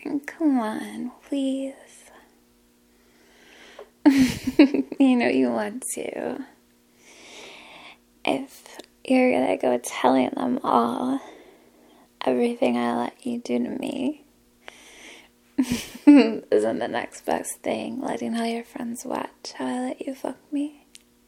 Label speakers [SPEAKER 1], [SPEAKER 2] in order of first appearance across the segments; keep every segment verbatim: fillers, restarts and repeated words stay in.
[SPEAKER 1] Come on, please. You know you want to. If you're gonna go telling them all everything I let you do to me, isn't the next best thing letting all your friends watch how I let you fuck me?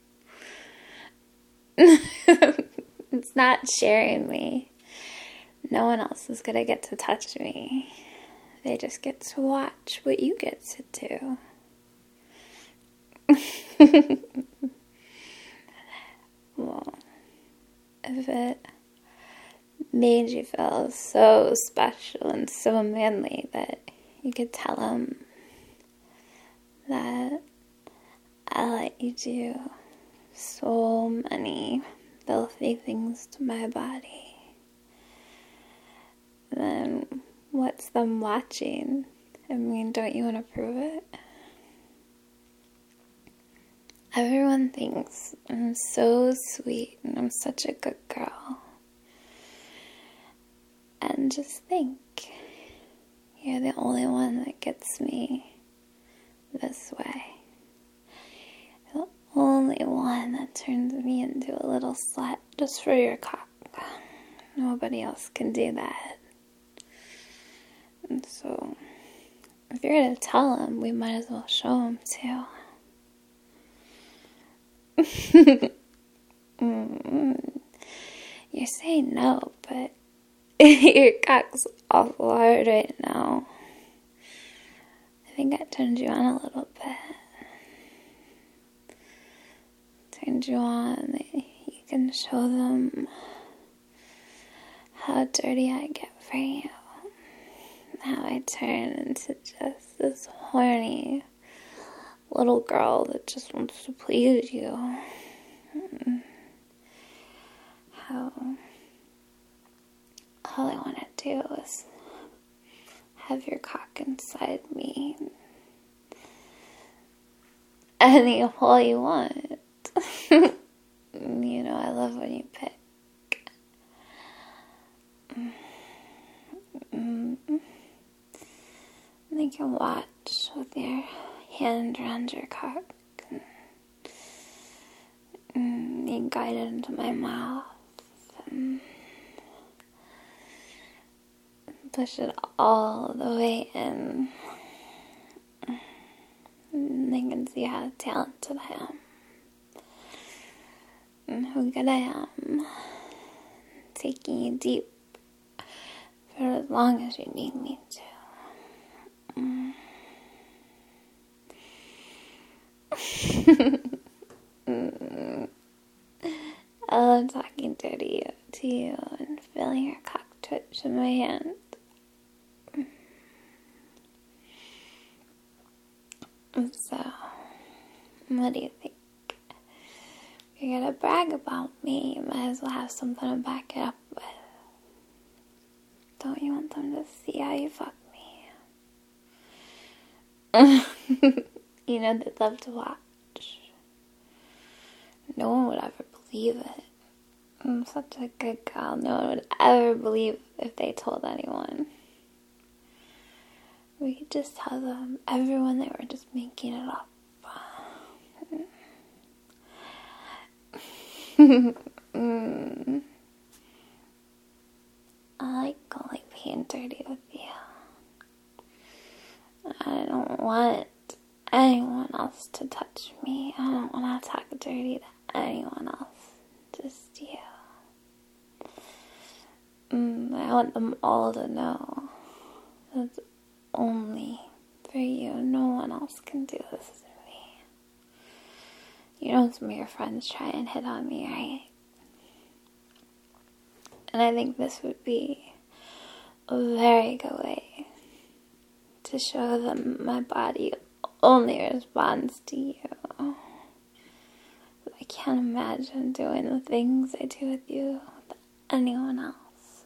[SPEAKER 1] It's not sharing me. No one else is gonna get to touch me. They just get to watch what you get to do. Well, if it made you feel so special and so manly that you could tell them that I let you do so many filthy things to my body, then what's them watching? I mean, don't you want to prove it? Everyone thinks I'm so sweet and I'm such a good girl. And just think, you're the only one that gets me this way. You're the only one that turns me into a little slut just for your cock. Nobody else can do that. And so, if you're gonna tell them, we might as well show them too. mm, you're saying no, but your cock's awful hard right now. I think I turned you on a little bit. Turned you on that you can show them how dirty I get for you. How I turn into just this horny little girl that just wants to please you. How all I want to do is have your cock inside me. Any hole you want. You know, I love when you pick. Mm-hmm. You can watch with your hand around your cock. And you guide it into my mouth. And push it all the way in. And they can see how talented I am. And how good I am. Taking you deep for as long as you need me to. Mm. mm. I love talking dirty to you and feeling your cock twitch in my hand. So, what do you think? If you're gonna brag about me, you might as well have something to back it up with. Don't you want them to see how you fuck me? You know, they'd love to watch. No one would ever believe it. I'm such a good girl. No one would ever believe if they told anyone. We could just tell them, everyone, they were just making it up. mm. I like only being dirty with you. I don't want anyone else to touch me. I don't want to talk dirty to anyone else. Just you. Mm, I want them all to know that only for you. No one else can do this to me. You know some of your friends try and hit on me, right? And I think this would be a very good way to show them my body only responds to you. I can't imagine doing the things I do with you with anyone else.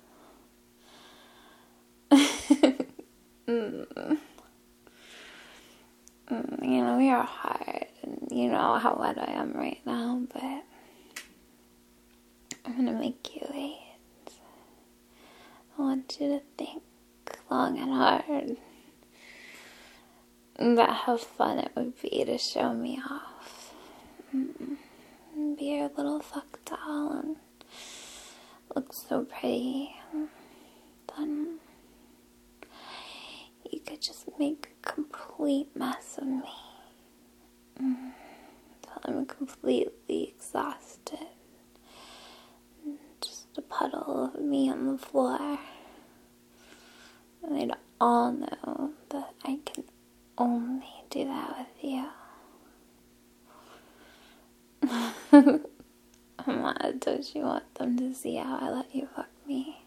[SPEAKER 1] mm. Mm, you know, you're hard, and you know how wet I am right now, but I'm gonna make you wait. I want you to think long and hard about how fun it would be to show me off. And be your little fuck doll and look so pretty. Then you could just make a complete mess of me. Until I'm completely exhausted. Just a puddle of me on the floor. And they'd all know that I can only do that with you. Mama, don't you want them to see how I let you fuck me?